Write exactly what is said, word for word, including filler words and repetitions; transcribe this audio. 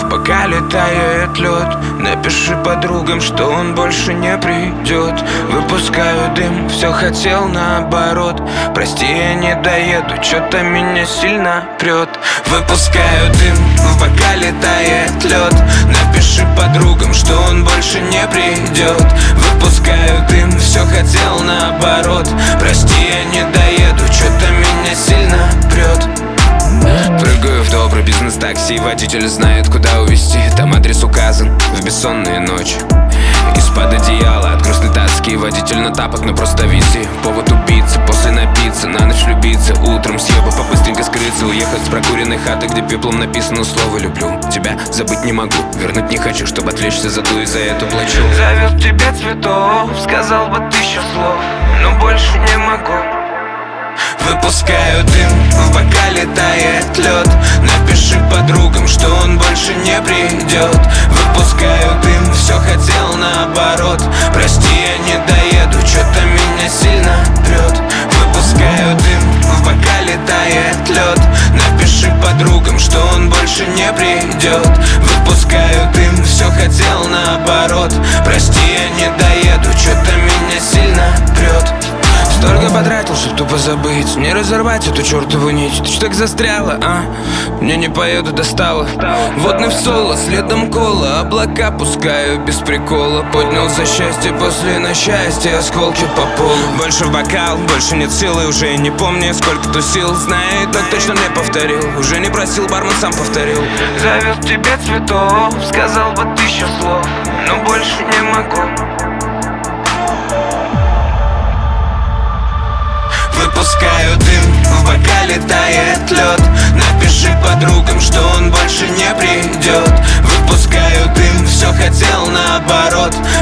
пока летает лед. Напиши подругам, что он больше не придет. Выпускаю дым, все хотел наоборот. Прости, я не доеду, что-то меня сильно прет. Выпускаю дым, пока летает лед. Напиши подругам, что он больше не придет. Выпускаю дым, все хотел наоборот. Прости, я не доеду, что-то меня сильно прет. Прыгаю в добрый бизнес-такси, водитель знает, куда увезти. Там адрес указан в бессонные ночи. Из-под одеяла от грустной тоски водитель на тапок, но просто визи. Повод убиться, после напиться, на ночь влюбиться. Утром съебав, побыстренько скрыться, уехать с прокуренной хаты, где пеплом написано слово «люблю». Тебя забыть не могу, вернуть не хочу, чтобы отвлечься, зато и за это плачу. Завез тебе цветов, сказал бы тысячу слов, но больше не могу. Выпускаю дым, пока летает лед. Напиши подругам, что он больше не придет. Выпускаю дым, все хотел наоборот. Прости, я не доеду, что-то меня сильно прет. Выпускаю дым, пока летает лед. Напиши подругам, что он больше не придет. Выпускаю дым, все хотел наоборот. Прости, я не доеду, что-то меня сильно прет. Столько потратил, чтоб тупо забыть, не разорвать эту чертову нить. Ты что так застряла, а? Мне не поеду, достала. Водный в соло, следом кола. Облака пускаю без прикола. Поднял за счастье после на счастье. Осколки по полу. Больше в бокал, больше нет силы. Уже не помню, сколько тусил. Знаю, так точно не повторил. Уже не просил, бармен сам повторил. Завез тебе цветов, сказал бы тысячу слов, но больше не могу. Выпускаю дым, пока летает лед. Напиши подругам, что он больше не придет. Выпускаю дым, все хотел наоборот.